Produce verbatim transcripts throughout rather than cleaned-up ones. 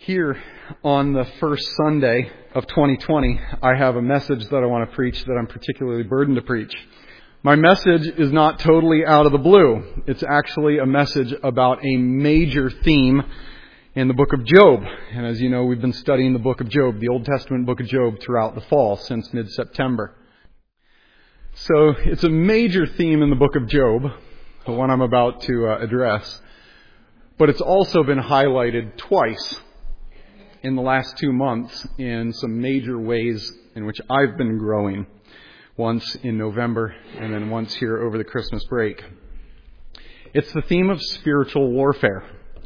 Here on the first Sunday of twenty twenty, I have a message that I want to preach that I'm particularly burdened to preach. My message is not totally out of the blue. It's actually a message about a major theme in the book of Job. And as you know, we've been studying the book of Job, the Old Testament book of Job, throughout the fall since mid-September. So it's a major theme in the book of Job, the one I'm about to uh, address. But it's also been highlighted twice in the last two months in some major ways in which I've been growing. Once in November and then once here over the Christmas break. It's the theme of spiritual warfare.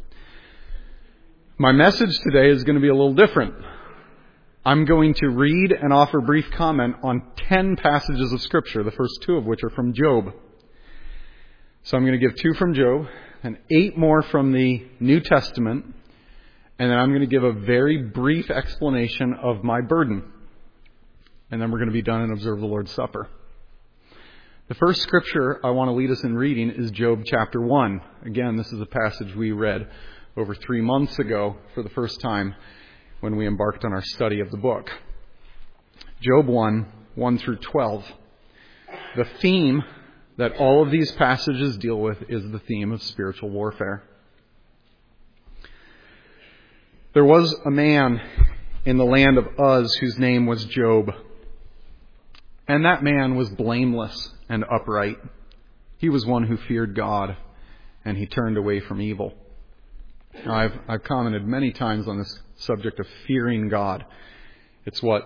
My message today is going to be a little different. I'm going to read and offer brief comment on ten passages of Scripture, the first two of which are from Job. So I'm going to give two from Job and eight more from the New Testament, and then I'm going to give a very brief explanation of my burden. And then we're going to be done and observe the Lord's Supper. The first scripture I want to lead us in reading is Job chapter one. Again, this is a passage we read over three months ago for the first time when we embarked on our study of the book. Job one, one through twelve. The theme that all of these passages deal with is the theme of spiritual warfare. There was a man in the land of Uz whose name was Job. And that man was blameless and upright. He was one who feared God, and he turned away from evil. Now, I've, I've commented many times on this subject of fearing God. It's what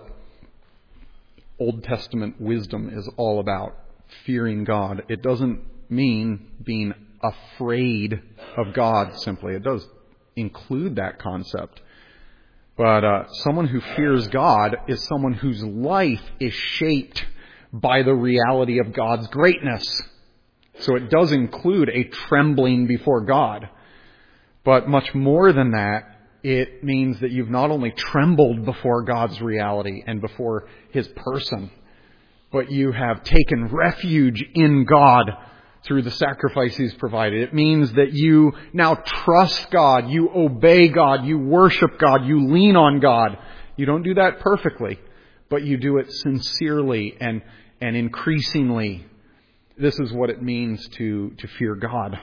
Old Testament wisdom is all about, fearing God. It doesn't mean being afraid of God simply. It does include that concept. But uh, someone who fears God is someone whose life is shaped by the reality of God's greatness. So it does include a trembling before God. But much more than that, it means that you've not only trembled before God's reality and before His person, but you have taken refuge in God through the sacrifice He's provided. It means that you now trust God, you obey God, you worship God, you lean on God. You don't do that perfectly, but you do it sincerely and, and increasingly. This is what it means to, to fear God.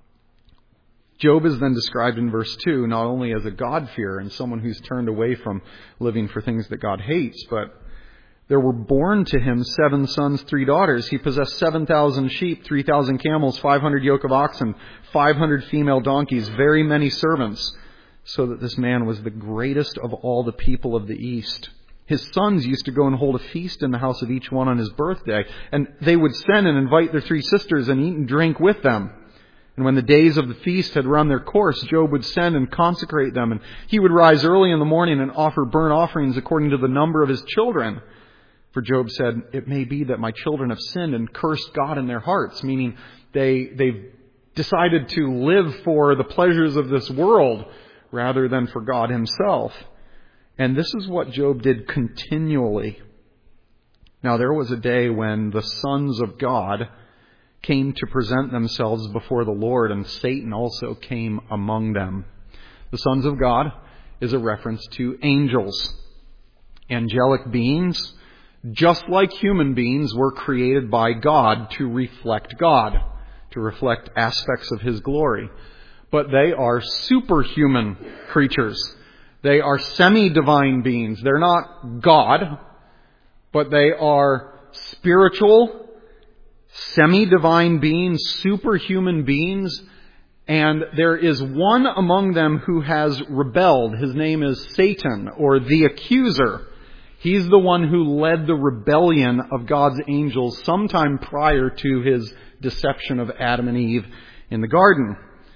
Job is then described in verse two not only as a God-fearer and someone who's turned away from living for things that God hates, but there were born to him seven sons, three daughters. He possessed seven thousand sheep, three thousand camels, five hundred yoke of oxen, five hundred female donkeys, very many servants, so that this man was the greatest of all the people of the East. His sons used to go and hold a feast in the house of each one on his birthday, and they would send and invite their three sisters and eat and drink with them. And when the days of the feast had run their course, Job would send and consecrate them, and he would rise early in the morning and offer burnt offerings according to the number of his children. For Job said, it may be that my children have sinned and cursed God in their hearts, meaning they, they've decided to live for the pleasures of this world rather than for God Himself. And this is what Job did continually. Now, there was a day when the sons of God came to present themselves before the Lord, and Satan also came among them. The sons of God is a reference to angels, angelic beings. Just like human beings were created by God to reflect God, to reflect aspects of His glory. But they are superhuman creatures. They are semi-divine beings. They're not God, but they are spiritual, semi-divine beings, superhuman beings. And there is one among them who has rebelled. His name is Satan, or the accuser. He's the one who led the rebellion of God's angels sometime prior to his deception of Adam and Eve in the garden.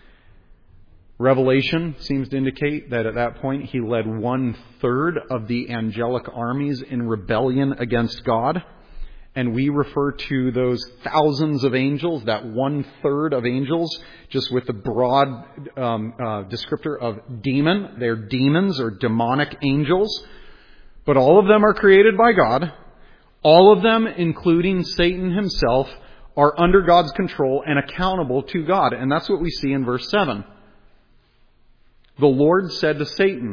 Revelation seems to indicate that at that point he led one third of the angelic armies in rebellion against God. And we refer to those thousands of angels, that one third of angels, just with the broad um, uh, descriptor of demon. They're demons or demonic angels. But all of them are created by God. All of them, including Satan himself, are under God's control and accountable to God. And that's what we see in verse seven. The Lord said to Satan,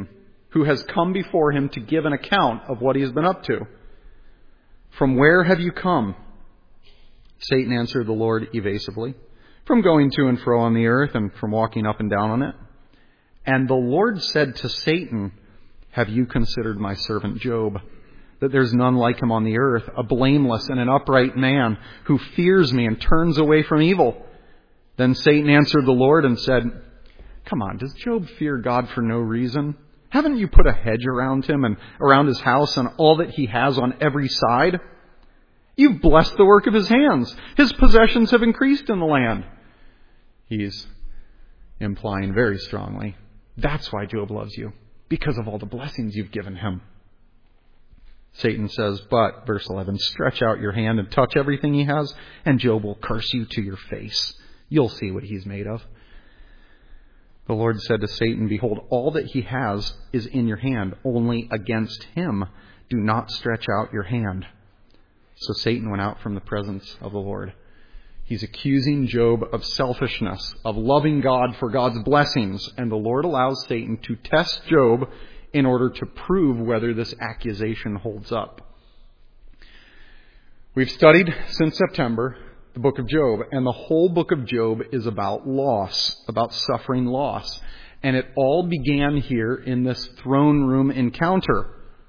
who has come before him to give an account of what he has been up to. From where have you come? Satan answered the Lord evasively, from going to and fro on the earth and from walking up and down on it. And the Lord said to Satan, have you considered my servant Job, that there's none like him on the earth, a blameless and an upright man who fears me and turns away from evil? Then Satan answered the Lord and said, come on, does Job fear God for no reason? Haven't you put a hedge around him and around his house and all that he has on every side? You've blessed the work of his hands. His possessions have increased in the land. He's implying very strongly, that's why Job loves you, because of all the blessings you've given him. Satan says, but, verse eleven, stretch out your hand and touch everything he has, and Job will curse you to your face. You'll see what he's made of. The Lord said to Satan, behold, all that he has is in your hand. Only against him do not stretch out your hand. So Satan went out from the presence of the Lord. He's accusing Job of selfishness, of loving God for God's blessings. And the Lord allows Satan to test Job in order to prove whether this accusation holds up. We've studied since September the book of Job, and the whole book of Job is about loss, about suffering loss. And it all began here in this throne room encounter.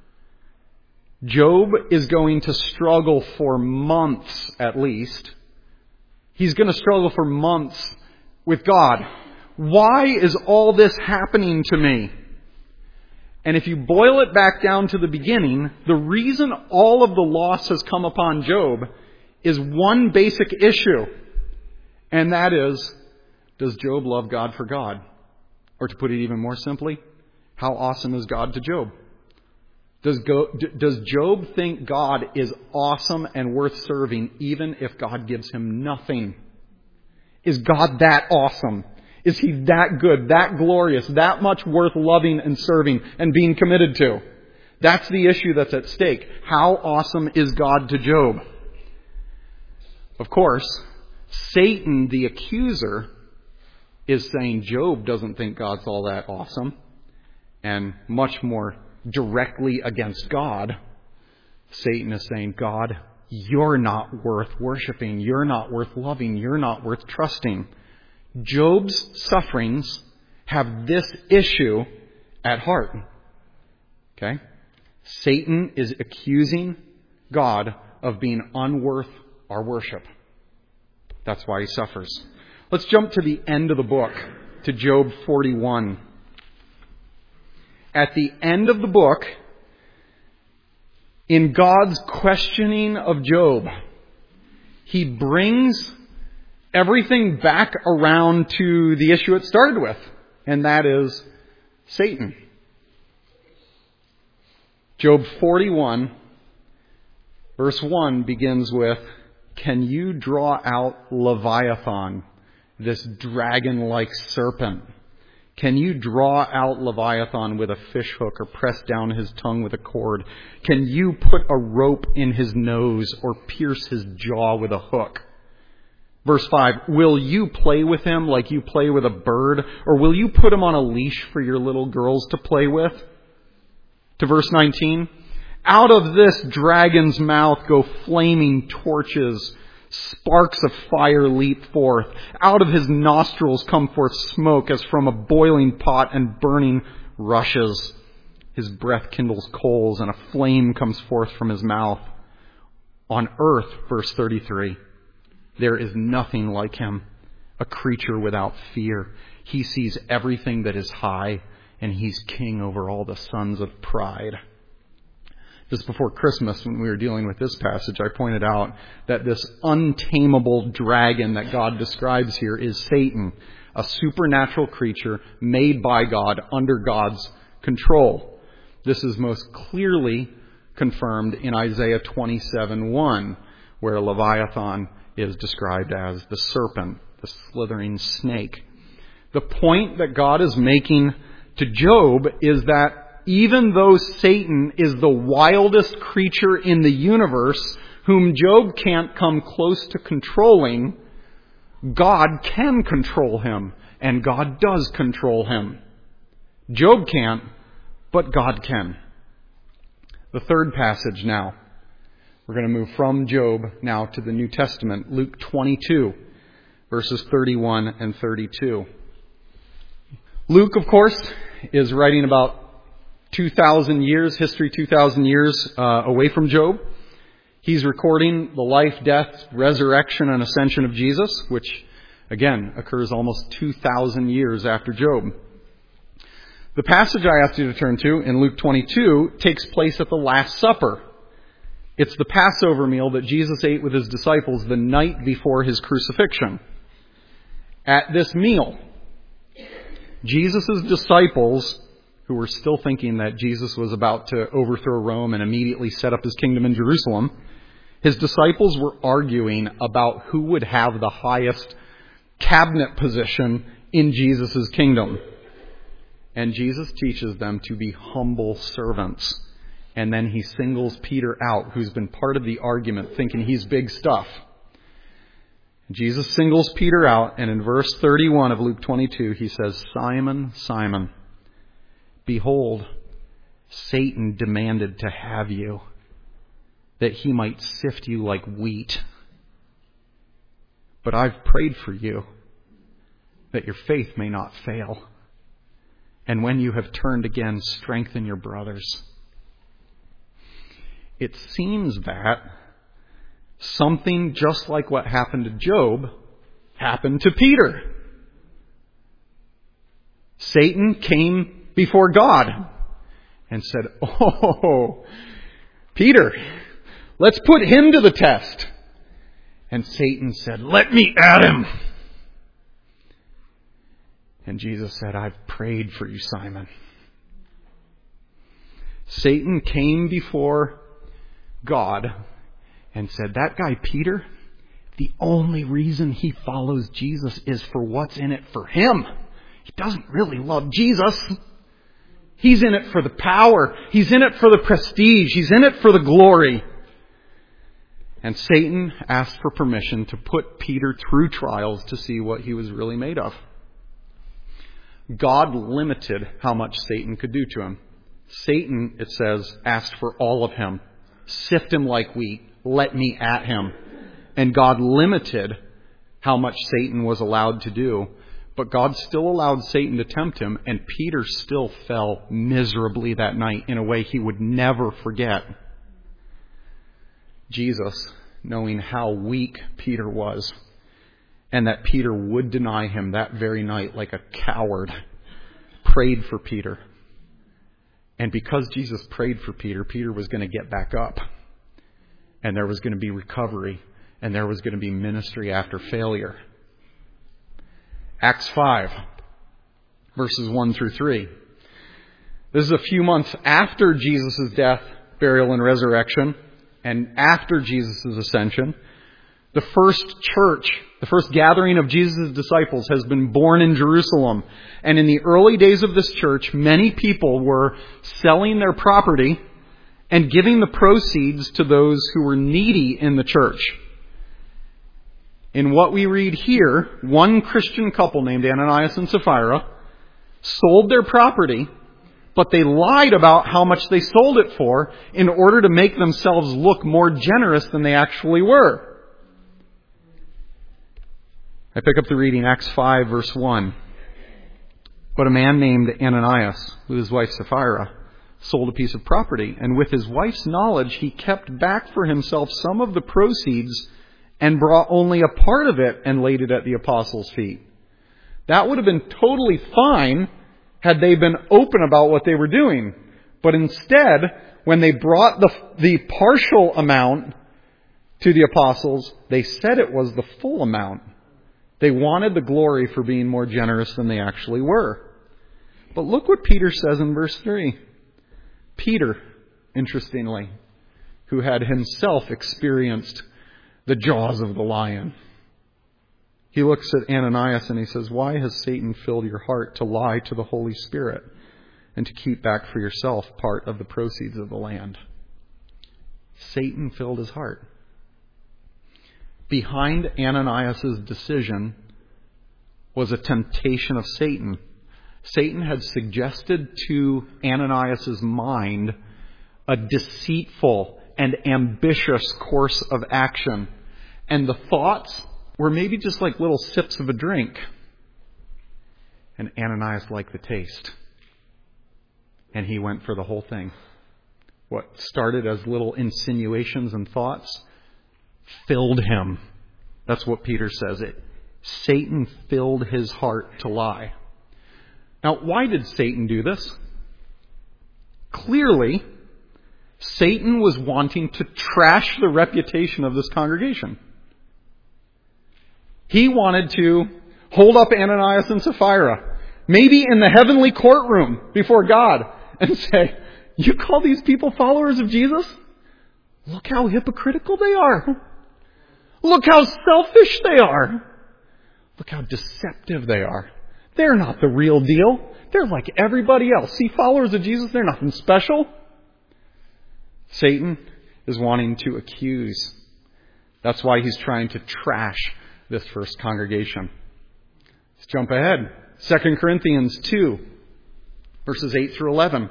Job is going to struggle for months at least. He's going to struggle for months with God. Why is all this happening to me? And if you boil it back down to the beginning, the reason all of the loss has come upon Job is one basic issue. And that is, does Job love God for God? Or to put it even more simply, how awesome is God to Job? Does, go, does Job think God is awesome and worth serving even if God gives him nothing? Is God that awesome? Is he that good, that glorious, that much worth loving and serving and being committed to? That's the issue that's at stake. How awesome is God to Job? Of course, Satan, the accuser, is saying Job doesn't think God's all that awesome, and much more directly against God, Satan is saying, God, you're not worth worshiping. You're not worth loving. You're not worth trusting. Job's sufferings have this issue at heart. Okay? Satan is accusing God of being unworth our worship. That's why he suffers. Let's jump to the end of the book, to Job forty-one. At the end of the book, in God's questioning of Job, he brings everything back around to the issue it started with, and that is Satan. Job forty-one, verse one begins with, can you draw out Leviathan, this dragon-like serpent? Can you draw out Leviathan with a fishhook or press down his tongue with a cord? Can you put a rope in his nose or pierce his jaw with a hook? Verse five, will you play with him like you play with a bird? Or will you put him on a leash for your little girls to play with? To verse nineteen, out of this dragon's mouth go flaming torches. Sparks of fire leap forth. Out of his nostrils come forth smoke as from a boiling pot and burning rushes. His breath kindles coals and a flame comes forth from his mouth. On earth, verse thirty-three, there is nothing like him, a creature without fear. He sees everything that is high, and he's king over all the sons of pride. Just before Christmas, when we were dealing with this passage, I pointed out that this untamable dragon that God describes here is Satan, a supernatural creature made by God under God's control. This is most clearly confirmed in Isaiah twenty-seven one, where Leviathan is described as the serpent, the slithering snake. The point that God is making to Job is that even though Satan is the wildest creature in the universe, whom Job can't come close to controlling, God can control him, and God does control him. Job can't, but God can. The third passage now. We're going to move from Job now to the New Testament, Luke twenty-two, verses thirty-one and thirty-two. Luke, of course, is writing about two thousand years, history two thousand years uh, away from Job. He's recording the life, death, resurrection, and ascension of Jesus, which, again, occurs almost two thousand years after Job. The passage I asked you to turn to in Luke twenty-two takes place at the Last Supper. It's the Passover meal that Jesus ate with his disciples the night before his crucifixion. At this meal, Jesus' disciples, who were still thinking that Jesus was about to overthrow Rome and immediately set up his kingdom in Jerusalem, his disciples were arguing about who would have the highest cabinet position in Jesus' kingdom. And Jesus teaches them to be humble servants. And then he singles Peter out, who's been part of the argument, thinking he's big stuff. Jesus singles Peter out, and in verse thirty-one of Luke twenty-two, he says, "Simon, Simon, behold, Satan demanded to have you, that he might sift you like wheat. But I've prayed for you, that your faith may not fail. And when you have turned again, strengthen your brothers." It seems that something just like what happened to Job happened to Peter. Satan came before God and said, "Oh, Peter, let's put him to the test." And Satan said, "Let me at him." And Jesus said, "I've prayed for you, Simon." Satan came before God and said, "That guy Peter, the only reason he follows Jesus is for what's in it for him. He doesn't really love Jesus. He's in it for the power. He's in it for the prestige. He's in it for the glory." And Satan asked for permission to put Peter through trials to see what he was really made of. God limited how much Satan could do to him. Satan, it says, asked for all of him. "Sift him like wheat. Let me at him." And God limited how much Satan was allowed to do. But God still allowed Satan to tempt him, and Peter still fell miserably that night in a way he would never forget. Jesus, knowing how weak Peter was, and that Peter would deny him that very night like a coward, prayed for Peter. And because Jesus prayed for Peter, Peter was going to get back up. And there was going to be recovery. And there was going to be ministry after failure. Acts five, verses one through three. This is a few months after Jesus' death, burial, and resurrection, and after Jesus' ascension. The first church, the first gathering of Jesus' disciples has been born in Jerusalem. And in the early days of this church, many people were selling their property and giving the proceeds to those who were needy in the church. In what we read here, one Christian couple named Ananias and Sapphira sold their property, but they lied about how much they sold it for in order to make themselves look more generous than they actually were. I pick up the reading, Acts five, verse one. "But a man named Ananias, with his wife Sapphira, sold a piece of property, and with his wife's knowledge he kept back for himself some of the proceeds and brought only a part of it and laid it at the apostles' feet." That would have been totally fine had they been open about what they were doing. But instead, when they brought the, the partial amount to the apostles, they said it was the full amount. They wanted the glory for being more generous than they actually were. But look what Peter says in verse three. Peter, interestingly, who had himself experienced the jaws of the lion. He looks at Ananias and he says, "Why has Satan filled your heart to lie to the Holy Spirit and to keep back for yourself part of the proceeds of the land?" Satan filled his heart. Behind Ananias' decision was a temptation of Satan Satan had suggested to Ananias' mind a deceitful and ambitious course of action. And the thoughts were maybe just like little sips of a drink. And Ananias liked the taste. And he went for the whole thing. What started as little insinuations and thoughts filled him. That's what Peter says. It Satan filled his heart to lie. Now, why did Satan do this? Clearly, Satan was wanting to trash the reputation of this congregation. He wanted to hold up Ananias and Sapphira, maybe in the heavenly courtroom before God, and say, you call these people followers of Jesus? Look how hypocritical they are. Look how selfish they are. Look how deceptive they are. They're not the real deal. They're like everybody else. See, followers of Jesus, they're nothing special. Satan is wanting to accuse. That's why he's trying to trash this first congregation. Let's jump ahead. Second Corinthians two, verses eight through eleven.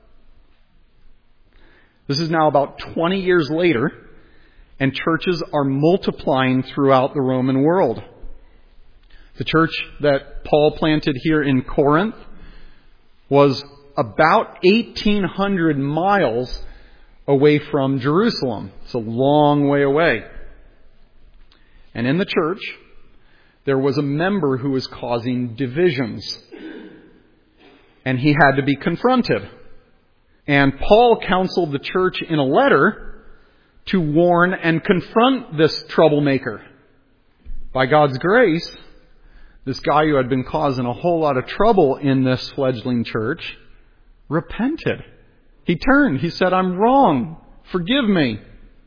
This is now about twenty years later, and churches are multiplying throughout the Roman world. The church that Paul planted here in Corinth was about eighteen hundred miles away from Jerusalem. It's a long way away. And in the church, there was a member who was causing divisions. And he had to be confronted. And Paul counseled the church in a letter to warn and confront this troublemaker. By God's grace, this guy who had been causing a whole lot of trouble in this fledgling church repented. He turned. He said, I'm wrong. Forgive me.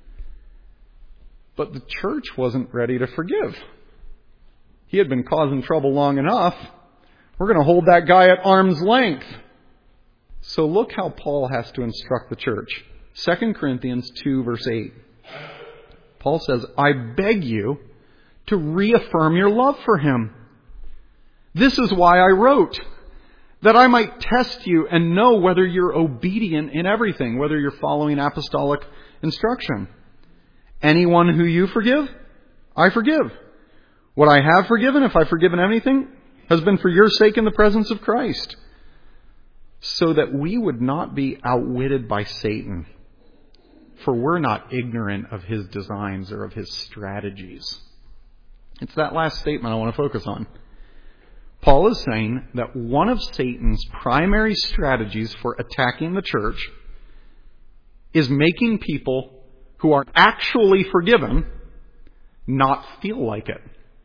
But the church wasn't ready to forgive. He had been causing trouble long enough. We're going to hold that guy at arm's length. So look how Paul has to instruct the church. Second Corinthians two, verse eight. Paul says, I beg you to reaffirm your love for him. This is why I wrote, that I might test you and know whether you're obedient in everything, whether you're following apostolic instruction. Anyone who you forgive, I forgive. What I have forgiven, if I've forgiven anything, has been for your sake in the presence of Christ, so that we would not be outwitted by Satan. For we're not ignorant of his designs or of his strategies. It's that last statement I want to focus on. Paul is saying that one of Satan's primary strategies for attacking the church is making people who are actually forgiven not feel like it.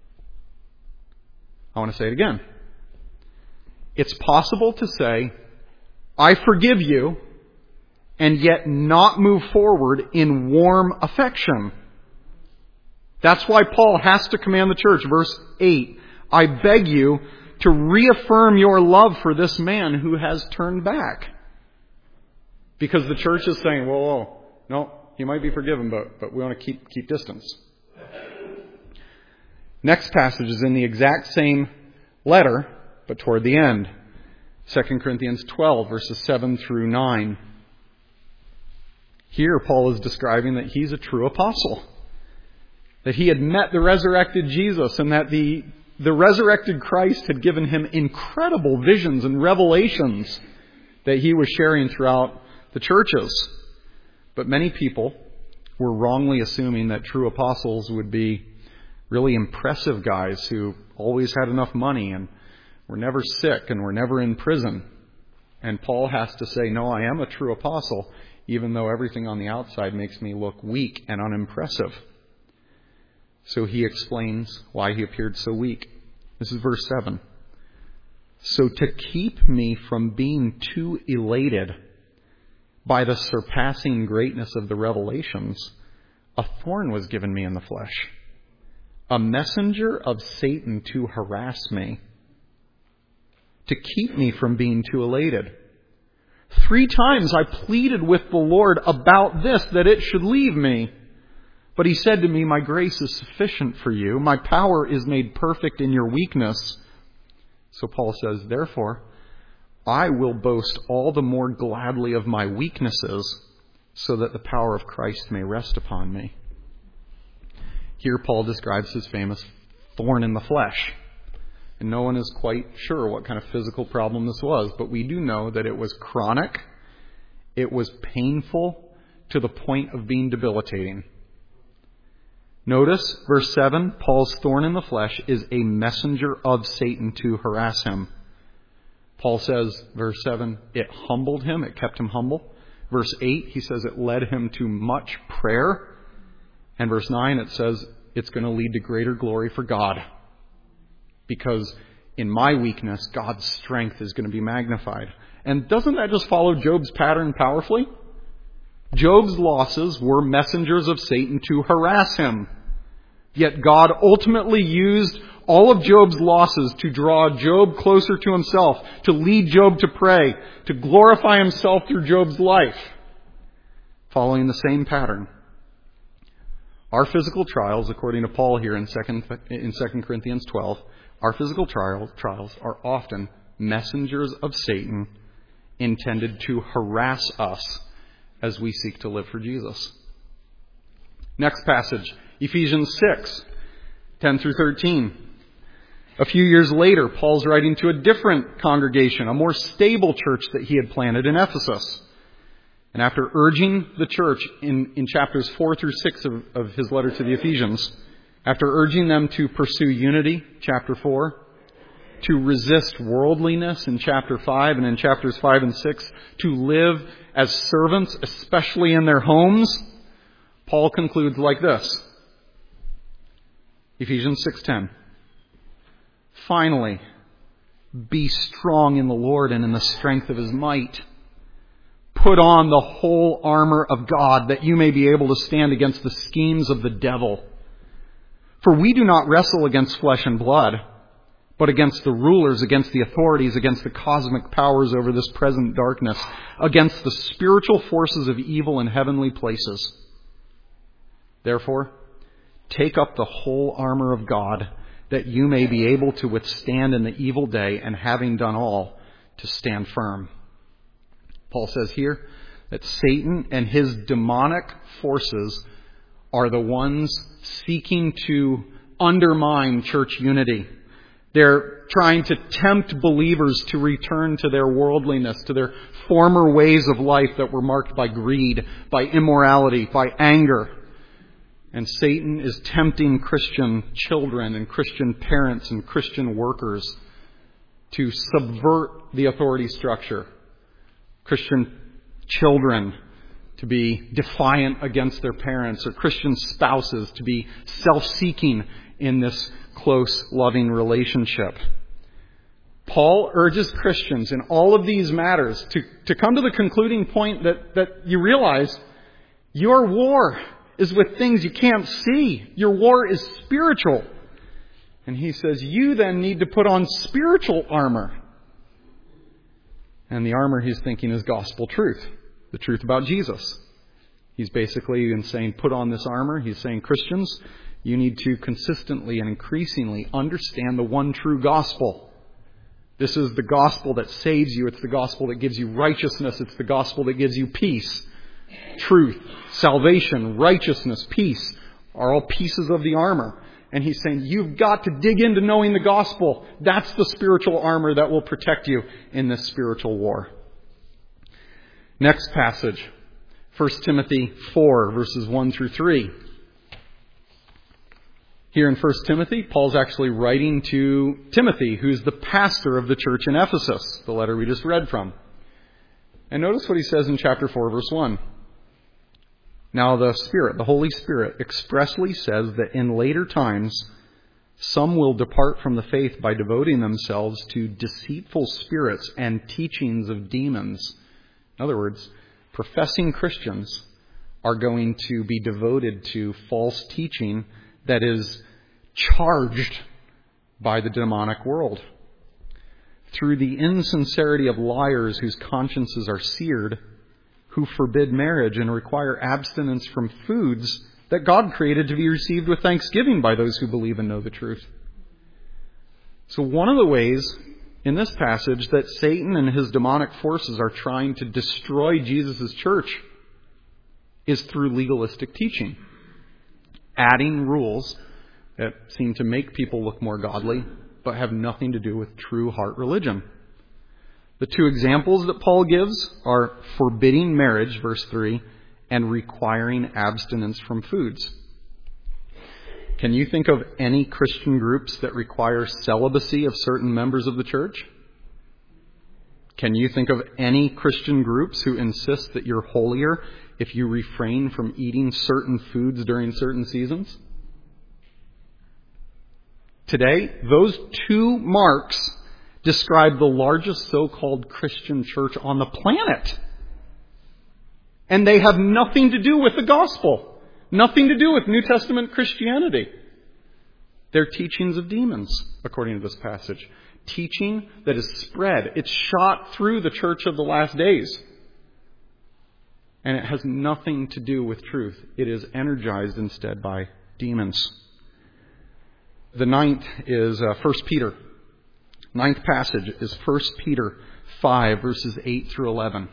I want to say it again. It's possible to say, I forgive you, and yet not move forward in warm affection. That's why Paul has to command the church. Verse eight, I beg you to reaffirm your love for this man who has turned back. Because the church is saying, whoa, whoa, no, he might be forgiven, but, but we want to keep, keep distance. Next passage is in the exact same letter, but toward the end. Second Corinthians twelve, verses seven through nine. Here, Paul is describing that he's a true apostle. That he had met the resurrected Jesus, and that the, the resurrected Christ had given him incredible visions and revelations that he was sharing throughout the churches. But many people were wrongly assuming that true apostles would be really impressive guys who always had enough money and were never sick and were never in prison. And Paul has to say, no, I am a true apostle, even though everything on the outside makes me look weak and unimpressive. So he explains why he appeared so weak. This is verse seven. So to keep me from being too elated by the surpassing greatness of the revelations, a thorn was given me in the flesh, a messenger of Satan to harass me, to keep me from being too elated. Three times I pleaded with the Lord about this, that it should leave me. But he said to me, my grace is sufficient for you. My power is made perfect in your weakness. So Paul says, therefore, I will boast all the more gladly of my weaknesses, so that the power of Christ may rest upon me. Here Paul describes his famous thorn in the flesh. And no one is quite sure what kind of physical problem this was, but we do know that it was chronic, it was painful to the point of being debilitating. Notice, verse seven, Paul's thorn in the flesh is a messenger of Satan to harass him. Paul says, verse seven, it humbled him, it kept him humble. Verse eight, he says it led him to much prayer. And verse nine, it says it's going to lead to greater glory for God. Because in my weakness, God's strength is going to be magnified. And doesn't that just follow Job's pattern powerfully? Job's losses were messengers of Satan to harass him. Yet God ultimately used all of Job's losses to draw Job closer to himself, to lead Job to pray, to glorify himself through Job's life, following the same pattern. Our physical trials, according to Paul here in Second in Second Corinthians twelve, our physical trials, trials are often messengers of Satan intended to harass us as we seek to live for Jesus. Next passage, Ephesians six, ten through thirteen. A few years later, Paul's writing to a different congregation, a more stable church that he had planted in Ephesus. And after urging the church in, in chapters four through six of, of his letter to the Ephesians, after urging them to pursue unity, chapter four, to resist worldliness in chapter five, and in chapters five and six, to live as servants, especially in their homes, Paul concludes like this. Ephesians six ten. Finally, be strong in the Lord and in the strength of his might. Put on the whole armor of God, that you may be able to stand against the schemes of the devil. For we do not wrestle against flesh and blood, but against the rulers, against the authorities, against the cosmic powers over this present darkness, against the spiritual forces of evil in heavenly places. Therefore, take up the whole armor of God, that you may be able to withstand in the evil day, and having done all, to stand firm. Paul says here that Satan and his demonic forces are the ones seeking to undermine church unity. They're trying to tempt believers to return to their worldliness, to their former ways of life that were marked by greed, by immorality, by anger. And Satan is tempting Christian children and Christian parents and Christian workers to subvert the authority structure. Christian children to be defiant against their parents, or Christian spouses to be self-seeking in this close, loving relationship. Paul urges Christians in all of these matters to, to come to the concluding point that, that you realize your war is with things you can't see. Your war is spiritual. And he says, you then need to put on spiritual armor. And the armor he's thinking is gospel truth. The truth about Jesus. He's basically in saying, put on this armor. He's saying, Christians, you need to consistently and increasingly understand the one true gospel. This is the gospel that saves you. It's the gospel that gives you righteousness. It's the gospel that gives you peace. Truth, salvation, righteousness, peace are all pieces of the armor. And he's saying, you've got to dig into knowing the gospel. That's the spiritual armor that will protect you in this spiritual war. Next passage, First Timothy four, verses one through three. Here in First Timothy, Paul's actually writing to Timothy, who's the pastor of the church in Ephesus, the letter we just read from. And notice what he says in chapter four, verse one. Now the Spirit, the Holy Spirit, expressly says that in later times some will depart from the faith by devoting themselves to deceitful spirits and teachings of demons. In other words, professing Christians are going to be devoted to false teaching that is charged by the demonic world. Through the insincerity of liars whose consciences are seared, who forbid marriage and require abstinence from foods that God created to be received with thanksgiving by those who believe and know the truth. So one of the ways in this passage that Satan and his demonic forces are trying to destroy Jesus' church is through legalistic teaching. Adding rules that seem to make people look more godly, but have nothing to do with true heart religion. The two examples that Paul gives are forbidding marriage, verse three, and requiring abstinence from foods. Can you think of any Christian groups that require celibacy of certain members of the church? Can you think of any Christian groups who insist that you're holier if you refrain from eating certain foods during certain seasons? Today, those two marks describe the largest so-called Christian church on the planet. And they have nothing to do with the gospel. Nothing to do with New Testament Christianity. They're teachings of demons, according to this passage. Teaching that is spread. It's shot through the church of the last days. And it has nothing to do with truth. It is energized instead by demons. The ninth is uh, First Peter. Ninth passage is First Peter five, verses eight through eleven.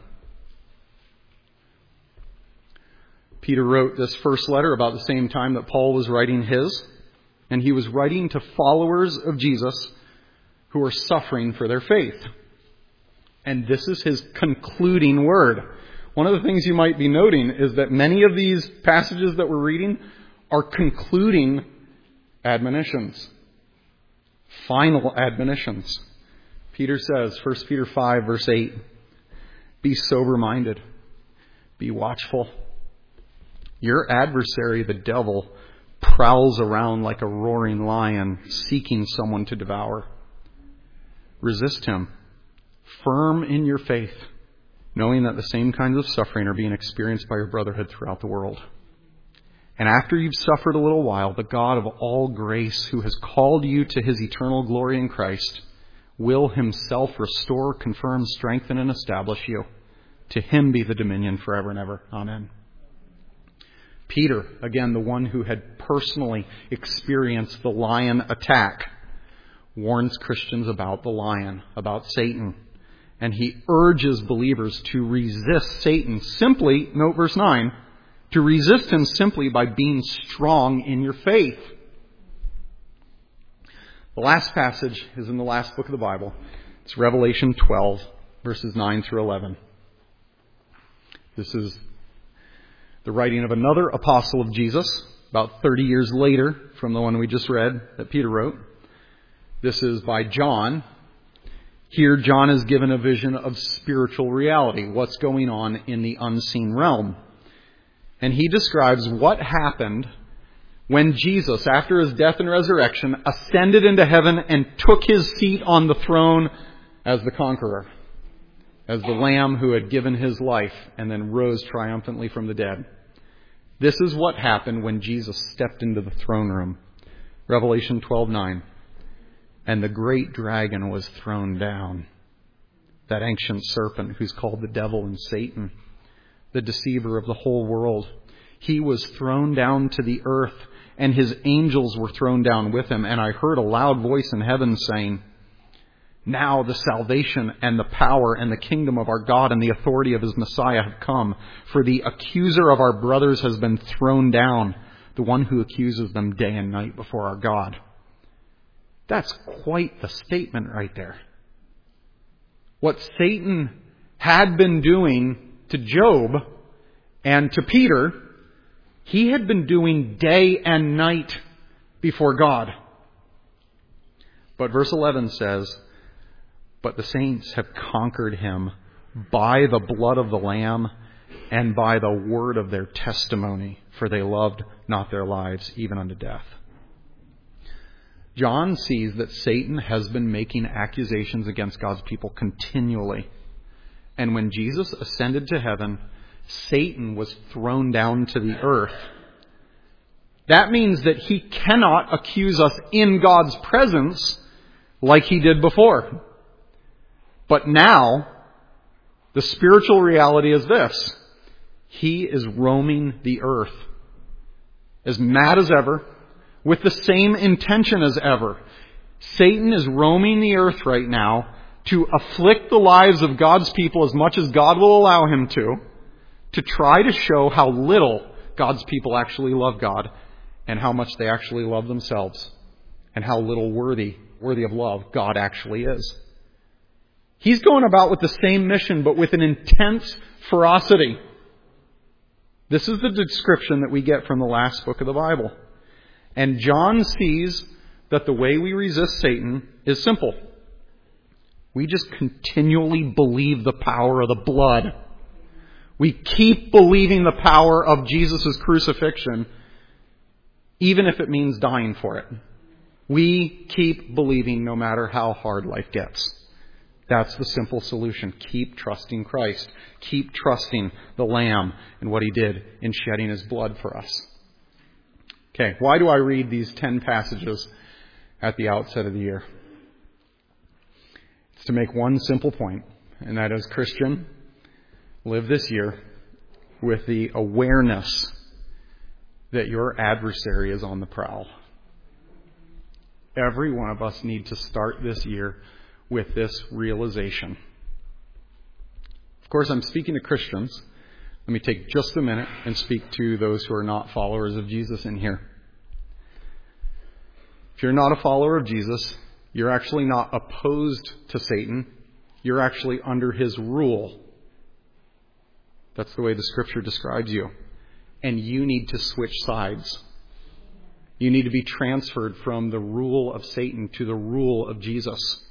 Peter wrote this first letter about the same time that Paul was writing his. And he was writing to followers of Jesus who are suffering for their faith. And this is his concluding word. One of the things you might be noting is that many of these passages that we're reading are concluding admonitions. Final admonitions. Peter says, First Peter five, verse eight, be sober-minded. Be watchful. Your adversary, the devil, prowls around like a roaring lion, seeking someone to devour. Resist him, firm in your faith, knowing that the same kinds of suffering are being experienced by your brotherhood throughout the world. And after you've suffered a little while, the God of all grace, who has called you to his eternal glory in Christ, will himself restore, confirm, strengthen, and establish you. To him be the dominion forever and ever. Amen. Peter, again, the one who had personally experienced the lion attack, warns Christians about the lion, about Satan. And he urges believers to resist Satan simply, note verse nine, to resist him simply by being strong in your faith. The last passage is in the last book of the Bible. It's Revelation twelve, verses nine through eleven. This is the writing of another apostle of Jesus, about thirty years later from the one we just read that Peter wrote. This is by John. Here, John is given a vision of spiritual reality, what's going on in the unseen realm. And he describes what happened when Jesus, after his death and resurrection, ascended into heaven and took his seat on the throne as the conqueror, as the Lamb who had given his life and then rose triumphantly from the dead. This is what happened when Jesus stepped into the throne room. Revelation twelve nine. And the great dragon was thrown down, that ancient serpent who's called the devil and Satan, the deceiver of the whole world. He was thrown down to the earth, and his angels were thrown down with him. And I heard a loud voice in heaven saying, now the salvation and the power and the kingdom of our God and the authority of his Messiah have come. For the accuser of our brothers has been thrown down, the one who accuses them day and night before our God. That's quite the statement right there. What Satan had been doing to Job and to Peter, he had been doing day and night before God. But verse eleven says, but the saints have conquered him by the blood of the Lamb and by the word of their testimony, for they loved not their lives even unto death. John sees that Satan has been making accusations against God's people continually. And when Jesus ascended to heaven, Satan was thrown down to the earth. That means that he cannot accuse us in God's presence like he did before. But now, the spiritual reality is this. He is roaming the earth, as mad as ever, with the same intention as ever. Satan is roaming the earth right now, to afflict the lives of God's people as much as God will allow him to, to try to show how little God's people actually love God and how much they actually love themselves and how little worthy, worthy of love God actually is. He's going about with the same mission, but with an intense ferocity. This is the description that we get from the last book of the Bible. And John sees that the way we resist Satan is simple. We just continually believe the power of the blood. We keep believing the power of Jesus' crucifixion, even if it means dying for it. We keep believing no matter how hard life gets. That's the simple solution. Keep trusting Christ. Keep trusting the Lamb and what He did in shedding His blood for us. Okay, why do I read these ten passages at the outset of the year? It's to make one simple point, and that is, Christian, live this year with the awareness that your adversary is on the prowl. Every one of us need to start this year with this realization. Of course, I'm speaking to Christians. Let me take just a minute and speak to those who are not followers of Jesus in here. If you're not a follower of Jesus, you're actually not opposed to Satan. You're actually under his rule. That's the way the Scripture describes you. And you need to switch sides. You need to be transferred from the rule of Satan to the rule of Jesus.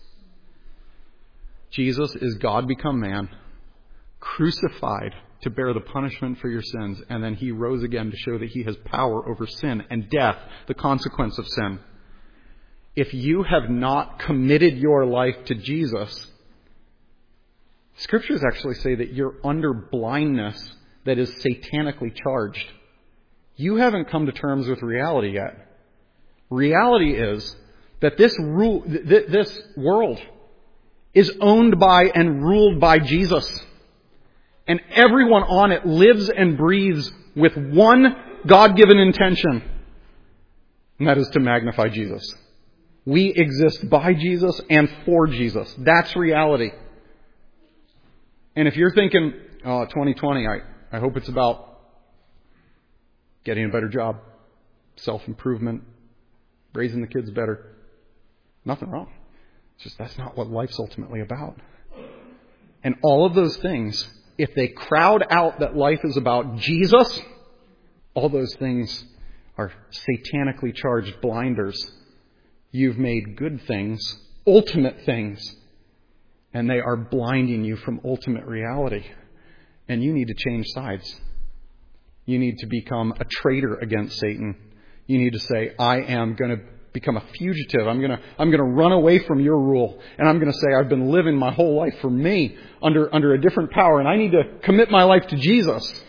Jesus is God become man, crucified to bear the punishment for your sins, and then He rose again to show that He has power over sin and death, the consequence of sin. If you have not committed your life to Jesus, Scriptures actually say that you're under blindness that is satanically charged. You haven't come to terms with reality yet. Reality is that this rule, th- this world is owned by and ruled by Jesus. And everyone on it lives and breathes with one God-given intention, and that is to magnify Jesus. We exist by Jesus and for Jesus. That's reality. And if you're thinking, oh, twenty twenty, I, I hope it's about getting a better job, self-improvement, raising the kids better, nothing wrong. It's just that's not what life's ultimately about. And all of those things, if they crowd out that life is about Jesus, all those things are satanically charged blinders. You've made good things ultimate things, and they are blinding you from ultimate reality. And you need to change sides. You need to become a traitor against Satan. You need to say, I am going to become a fugitive. I'm going to I'm going to run away from your rule. And I'm going to say I've been living my whole life for me under, under a different power. And I need to commit my life to Jesus.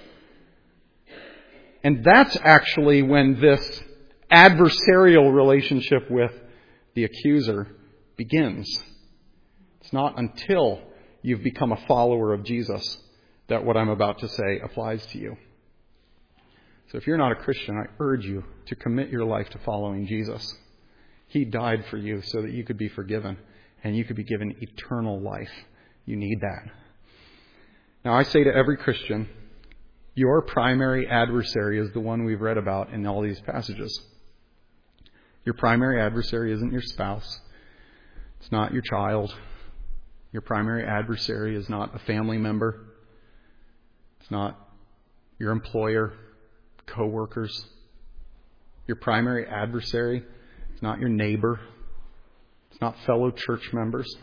And that's actually when this adversarial relationship with the accuser begins. It's not until you've become a follower of Jesus that what I'm about to say applies to you. So if you're not a Christian, I urge you to commit your life to following Jesus. He died for you so that you could be forgiven and you could be given eternal life. You need that. Now I say to every Christian, your primary adversary is the one we've read about in all these passages. Your primary adversary isn't your spouse. It's not your child. Your primary adversary is not a family member. It's not your employer, co-workers. Your primary adversary is not your neighbor. It's not fellow church members.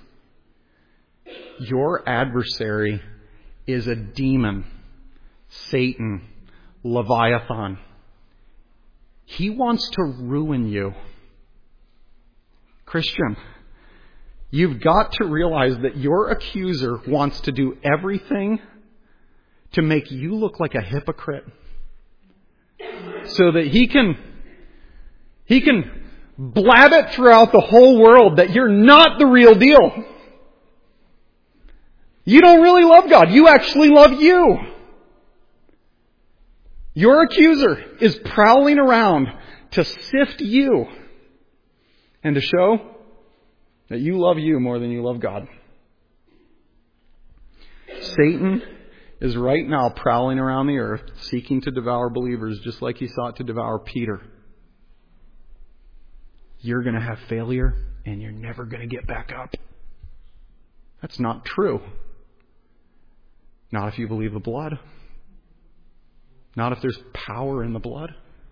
Your adversary is a demon, Satan, Leviathan. He wants to ruin you. Christian, you've got to realize that your accuser wants to do everything to make you look like a hypocrite, so that he can he can blab it throughout the whole world that you're not the real deal. You don't really love God. You actually love you. Your accuser is prowling around to sift you and to show that you love you more than you love God. Satan is right now prowling around the earth, seeking to devour believers just like he sought to devour Peter. You're going to have failure and you're never going to get back up. That's not true. Not if you believe the blood. Not if there's power in the blood.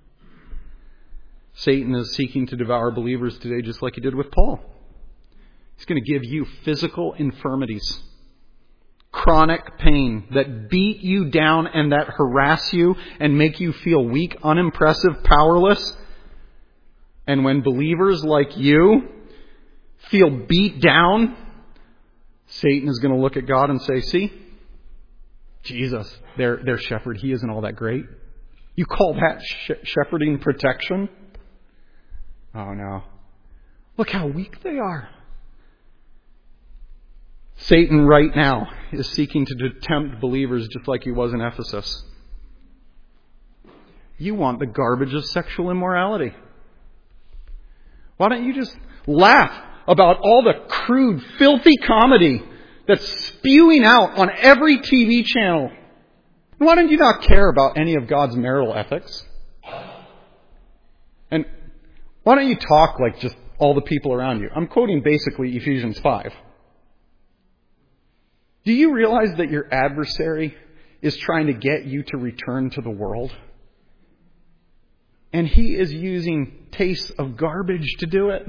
Satan is seeking to devour believers today just like he did with Paul. He's going to give you physical infirmities, chronic pain that beat you down and that harass you and make you feel weak, unimpressive, powerless. And when believers like you feel beat down, Satan is going to look at God and say, see, Jesus, their, their shepherd, he isn't all that great. You call that sh- shepherding protection? Oh no. Look how weak they are. Satan right now is seeking to tempt believers just like he was in Ephesus. You want the garbage of sexual immorality. Why don't you just laugh about all the crude, filthy comedy that's spewing out on every T V channel? Why don't you not care about any of God's marital ethics? And why don't you talk like just all the people around you? I'm quoting basically Ephesians five. Do you realize that your adversary is trying to get you to return to the world? And he is using tastes of garbage to do it.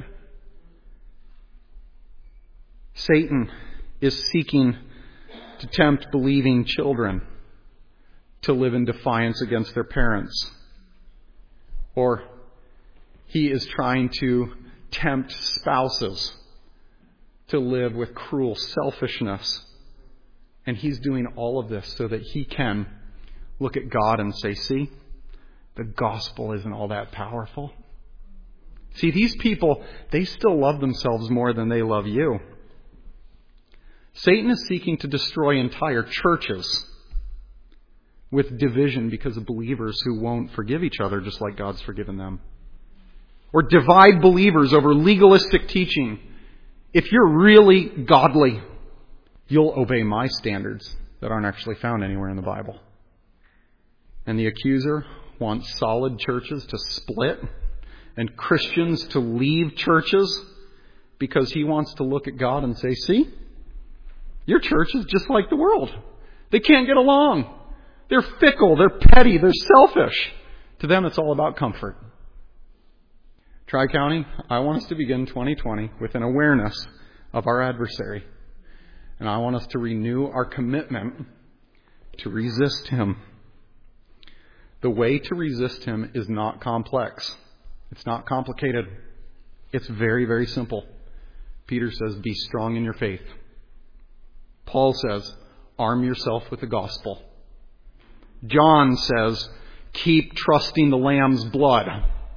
Satan is seeking to tempt believing children to live in defiance against their parents. Or he is trying to tempt spouses to live with cruel selfishness. And he's doing all of this so that he can look at God and say, see, the gospel isn't all that powerful. See, these people, they still love themselves more than they love you. Satan is seeking to destroy entire churches with division because of believers who won't forgive each other just like God's forgiven them. Or divide believers over legalistic teaching. If you're really godly, you'll obey my standards that aren't actually found anywhere in the Bible. And the accuser wants solid churches to split and Christians to leave churches because he wants to look at God and say, see, your church is just like the world. They can't get along. They're fickle. They're petty. They're selfish. To them, it's all about comfort. Tri-County, I want us to begin twenty twenty with an awareness of our adversary. And I want us to renew our commitment to resist him. The way to resist him is not complex. It's not complicated. It's very, very simple. Peter says, be strong in your faith. Paul says, arm yourself with the gospel. John says, keep trusting the Lamb's blood,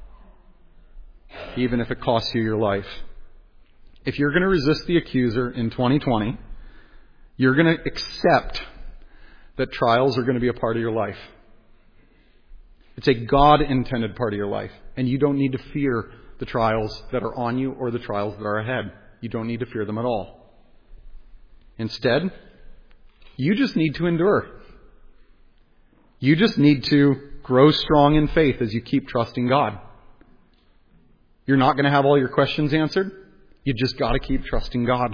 even if it costs you your life. If you're going to resist the accuser in twenty twenty, you're going to accept that trials are going to be a part of your life. It's a God-intended part of your life. And you don't need to fear the trials that are on you or the trials that are ahead. You don't need to fear them at all. Instead, you just need to endure. You just need to grow strong in faith as you keep trusting God. You're not going to have all your questions answered. You just got to keep trusting God.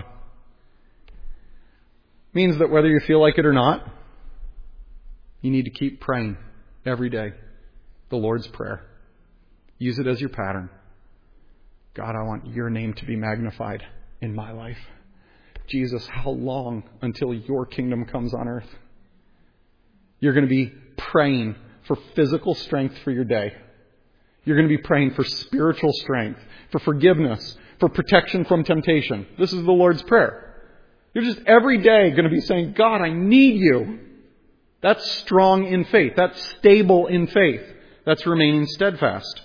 Means that whether you feel like it or not, you need to keep praying every day. The Lord's Prayer. Use it as your pattern. God, I want your name to be magnified in my life. Jesus, how long until your kingdom comes on earth? You're going to be praying for physical strength for your day. You're going to be praying for spiritual strength, for forgiveness, for protection from temptation. This is the Lord's Prayer. You're just every day going to be saying, God, I need you. That's strong in faith. That's stable in faith. That's remaining steadfast.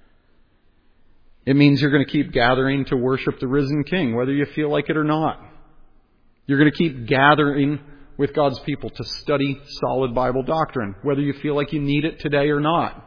It means you're going to keep gathering to worship the risen King, whether you feel like it or not. You're going to keep gathering with God's people to study solid Bible doctrine, whether you feel like you need it today or not.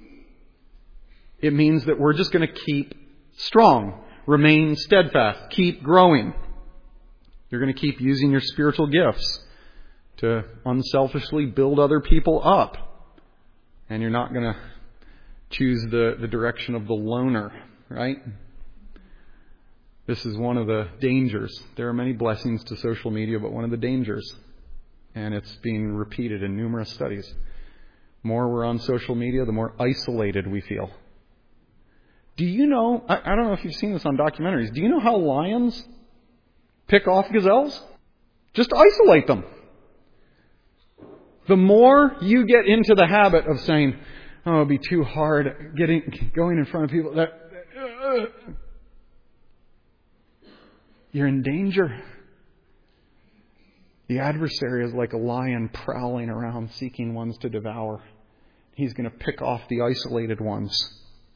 It means that we're just going to keep strong, remain steadfast, keep growing. You're going to keep using your spiritual gifts to unselfishly build other people up. And you're not going to choose the, the direction of the loner, right? This is one of the dangers. There are many blessings to social media, but one of the dangers, and it's being repeated in numerous studies, the more we're on social media, the more isolated we feel. Do you know, I, I don't know if you've seen this on documentaries, do you know how lions pick off gazelles? Just isolate them. The more you get into the habit of saying, oh, it'll be too hard getting going in front of people, that uh, you're in danger. The adversary is like a lion prowling around seeking ones to devour. He's going to pick off the isolated ones.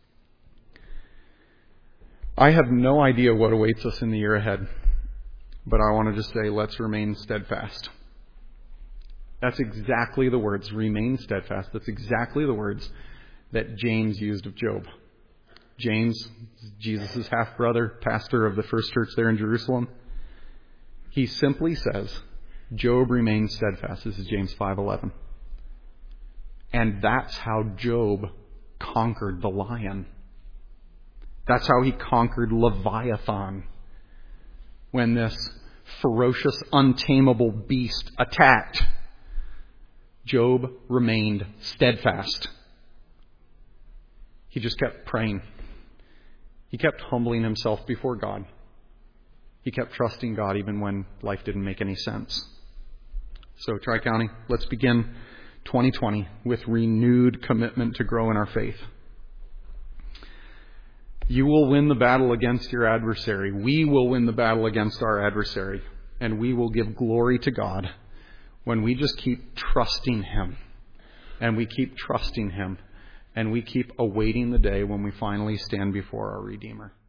I have no idea what awaits us in the year ahead, but I want to just say, let's remain steadfast. That's exactly the words, remain steadfast. That's exactly the words that James used of Job. James, Jesus' half-brother, pastor of the first church there in Jerusalem, he simply says, Job remained steadfast. This is James five eleven. And that's how Job conquered the lion. That's how he conquered Leviathan. When this ferocious, untamable beast attacked, Job remained steadfast. He just kept praying. He kept humbling himself before God. He kept trusting God even when life didn't make any sense. So, Tri-County, let's begin twenty twenty with renewed commitment to grow in our faith. You will win the battle against your adversary. We will win the battle against our adversary. And we will give glory to God when we just keep trusting Him. And we keep trusting Him. And we keep awaiting the day when we finally stand before our Redeemer.